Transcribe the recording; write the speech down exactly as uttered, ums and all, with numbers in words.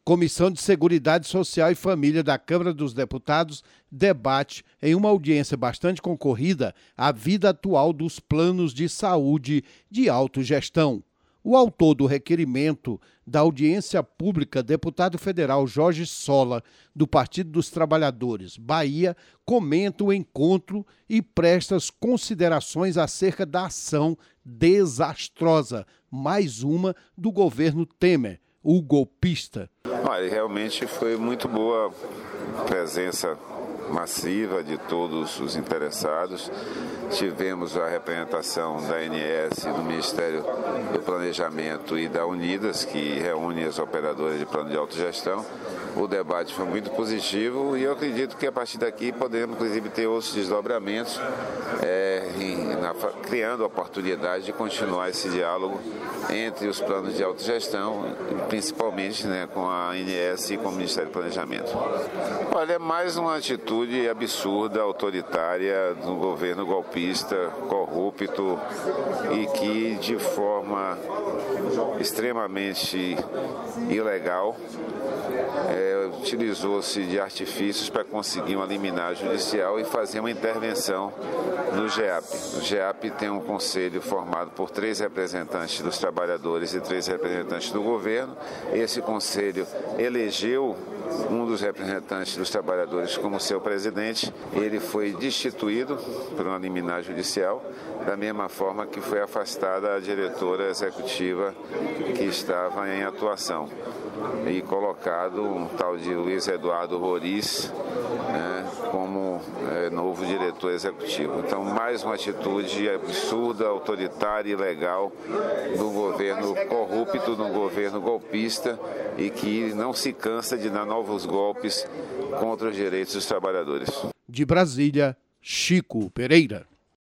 Comissão de Seguridade Social e Família da Câmara dos Deputados debate, em uma audiência bastante concorrida, a vida atual dos planos de saúde de autogestão. O autor do requerimento da audiência pública, deputado federal Jorge Sola, do Partido dos Trabalhadores, Bahia, comenta o encontro e presta as considerações acerca da ação desastrosa, mais uma do governo Temer, o golpista. Olha, realmente foi muito boa a presença massiva de todos os interessados. Tivemos a representação da A N S, do Ministério do Planejamento e da Unidas, que reúne as operadoras de plano de autogestão. O debate foi muito positivo e eu acredito que a partir daqui podemos, inclusive, ter outros desdobramentos, é, em, na, criando a oportunidade de continuar esse diálogo entre os planos de autogestão, principalmente, né, com a A N S e com o Ministério do Planejamento. Olha, é mais uma atitude absurda, autoritária do governo golpista, corrupto e que, de forma extremamente ilegal, é, utilizou-se de artifícios para conseguir uma liminar judicial e fazer uma intervenção no GEAP. O GEAP tem um conselho formado por três representantes dos trabalhadores e três representantes do governo. Esse conselho elegeu um dos representantes dos trabalhadores como seu presidente. Ele foi destituído por uma liminar judicial, da mesma forma que foi afastada a diretora executiva que estava em atuação, e colocado um tal de Luiz Eduardo Roriz, né, como é, novo diretor executivo. Então, mais uma atitude absurda, autoritária e ilegal do governo corrupto, do governo golpista, e que não se cansa de dar novos golpes contra os direitos dos trabalhadores. De Brasília, Chico Pereira.